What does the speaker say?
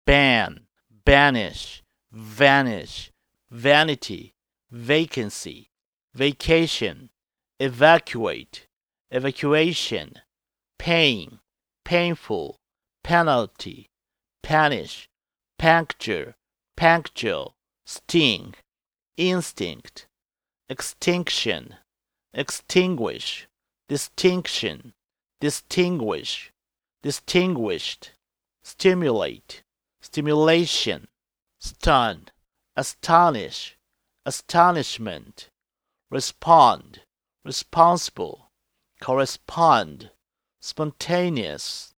ban, banish, vanish, vanity, vacancy, vacation, evacuate, evacuation, pain, painful, penalty, punish, puncture, punctual, sting, instinct, extinction, extinguish, distinction, distinguish, distinguished, stimulate, stimulation, stun, astonish, astonishment, respond, responsible, correspond, spontaneous,